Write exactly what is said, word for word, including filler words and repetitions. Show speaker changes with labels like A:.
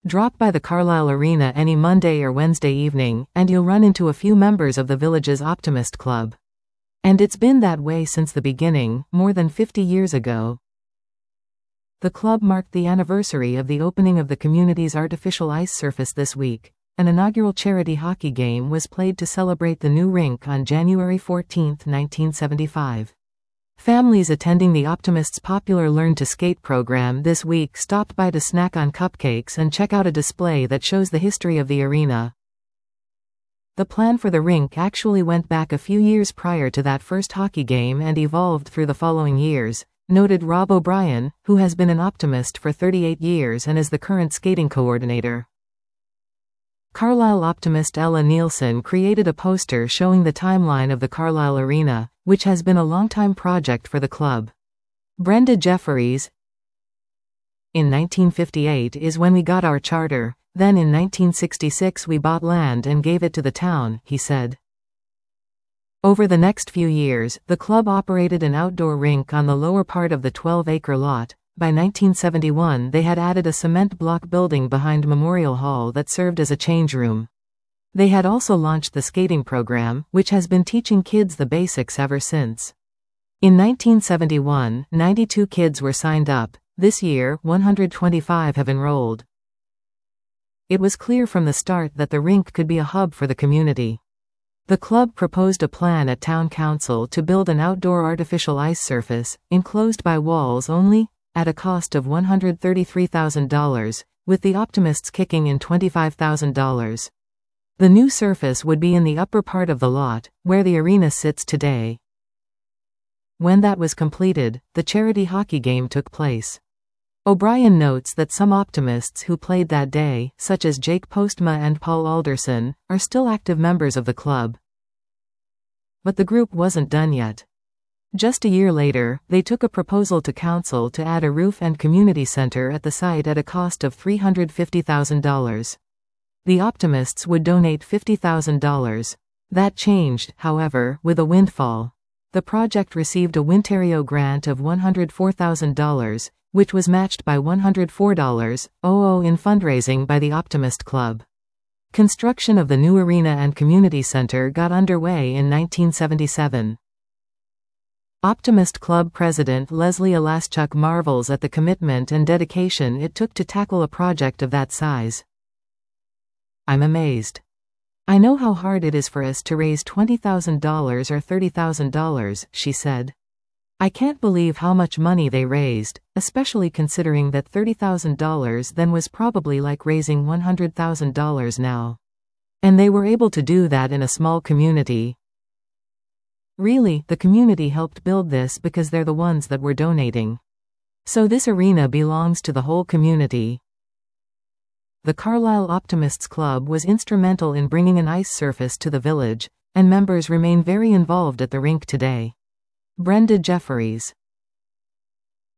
A: Drop by the Carlisle Arena any Monday or Wednesday evening, and you'll run into a few members of the village's Optimist Club. And it's been that way since the beginning, more than fifty years ago. The club marked the anniversary of the opening of the community's artificial ice surface this week. An inaugural charity hockey game was played to celebrate the new rink on January fourteenth, nineteen seventy-five. Families attending the Optimist's popular Learn to Skate program this week stopped by to snack on cupcakes and check out a display that shows the history of the arena. The plan for the rink actually went back a few years prior to that first hockey game and evolved through the following years, noted Rob O'Brien, who has been an Optimist for thirty-eight years and is the current skating coordinator. Carlisle Optimist Ella Nielsen created a poster showing the timeline of the Carlisle Arena, which has been a long-time project for the club. Brenda Jefferies: In nineteen fifty-eight is when we got our charter, then in nineteen sixty-six we bought land and gave it to the town, he said. Over the next few years, the club operated an outdoor rink on the lower part of the twelve-acre lot. By nineteen seventy-one they had added a cement block building behind Memorial Hall that served as a change room. They had also launched the skating program, which has been teaching kids the basics ever since. In nineteen seventy-one, ninety-two kids were signed up. This year, one hundred twenty-five have enrolled. It was clear from the start that the rink could be a hub for the community. The club proposed a plan at Town Council to build an outdoor artificial ice surface, enclosed by walls only, at a cost of one hundred thirty-three thousand dollars, with the Optimists kicking in twenty-five thousand dollars. The new surface would be in the upper part of the lot, where the arena sits today. When that was completed, the charity hockey game took place. O'Brien notes that some Optimists who played that day, such as Jake Postma and Paul Alderson, are still active members of the club. But the group wasn't done yet. Just a year later, they took a proposal to council to add a roof and community center at the site at a cost of three hundred fifty thousand dollars. The Optimists would donate fifty thousand dollars. That changed, however, with a windfall. The project received a Winterio grant of one hundred four thousand dollars, which was matched by one hundred four thousand dollars in fundraising by the Optimist Club. Construction of the new arena and community center got underway in nineteen seventy-seven. Optimist Club President Leslie Alaschuk marvels at the commitment and dedication it took to tackle a project of that size. I'm amazed. I know how hard it is for us to raise twenty thousand dollars or thirty thousand dollars, she said. I can't believe how much money they raised, especially considering that thirty thousand dollars then was probably like raising one hundred thousand dollars now. And they were able to do that in a small community. Really, the community helped build this because they're the ones that were donating. So this arena belongs to the whole community. The Carlisle Optimists Club was instrumental in bringing an ice surface to the village, and members remain very involved at the rink today. Brenda Jefferies.